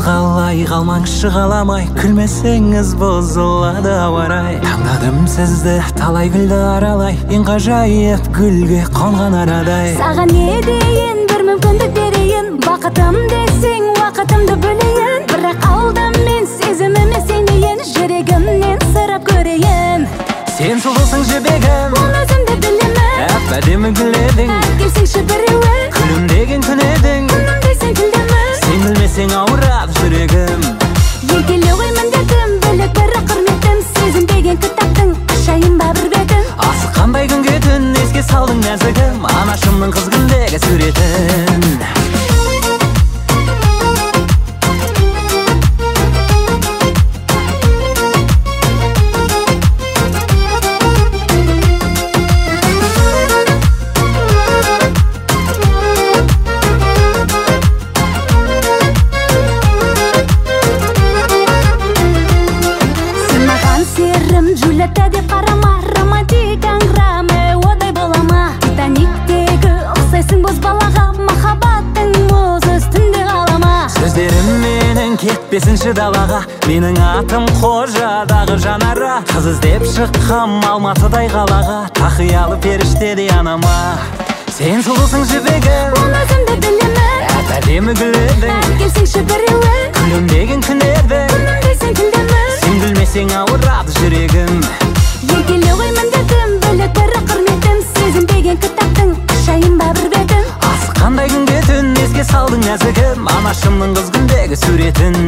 қалай қалмаңызшы қаламай, күлмесеңіз бұзылады ауа-рай. Таңдадым сізді талай гүлді аралай, ең ғажайып гүлге қонған арадай. Саған не дейін, бір мүмкіндік берейін, бақытым десең уақытымды бөлейін. Бірақ алдым мен сезіміме сенейін, жүрегімнен сырап көрейін. Сен сұлусың жібегім, оны өзімді білемін. әп-әдемі гүл едің, келсеңші біреуі, күлімдеген күн едің. күнім десең күлдімін, сен күлмесең ауырады жүрегім. еркелеу ғой міндетім, бөлек бірі құрметім. Сезінбеген кітаптың ашайын ба бір бетін. Асыққандай күнге түн еске салдың нәзігім, анашымның қыз күндегі суретін. Джульетта деп қарама, романтик әңгіме одай болама. Титаниктегі ұқсайсың боз балаға, махаббаттың мұз үстінде қалама. Сөздерім менің кетпесінші далаға, менің атым Қожадағы жанара. Қыз іздеп шыққам Алматыдай қалаға, тақиялы періштедей анама. Сен сұлусың жібегім, оны өзімді білемін. әп-әдемі гүл едің, келсеңші біреуі, күлімдеген күн едің. күнім десең күлдімін, сен күлмесең ауырады жүрегім. еркелеу ғой міндетім, бөлек бірі құрметім. Сезінбеген кітаптың ашайын ба бір бетін. Асыққандай күнге түн еске салдың нәзігім, анашымның қыз күндегі суретін.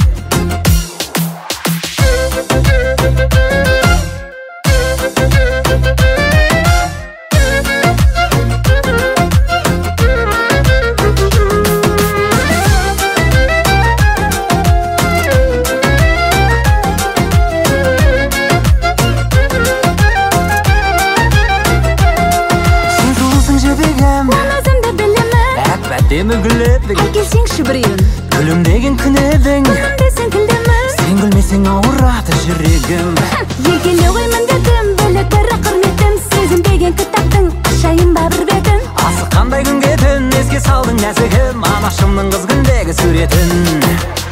Әп-әдемі гүл едің, келсеңші біреуін, күлімдеген күн едің. күнім десең күлдімін, сен күлмесең ауырады жүрегім. еркелеу ғой міндетім, бөлек бірі құрметім. Сезінбеген кітаптың ашайын ба бір бетін. Асыққандай күнге түн еске салдың нәзігім, анашымның қыз күндегі суретін.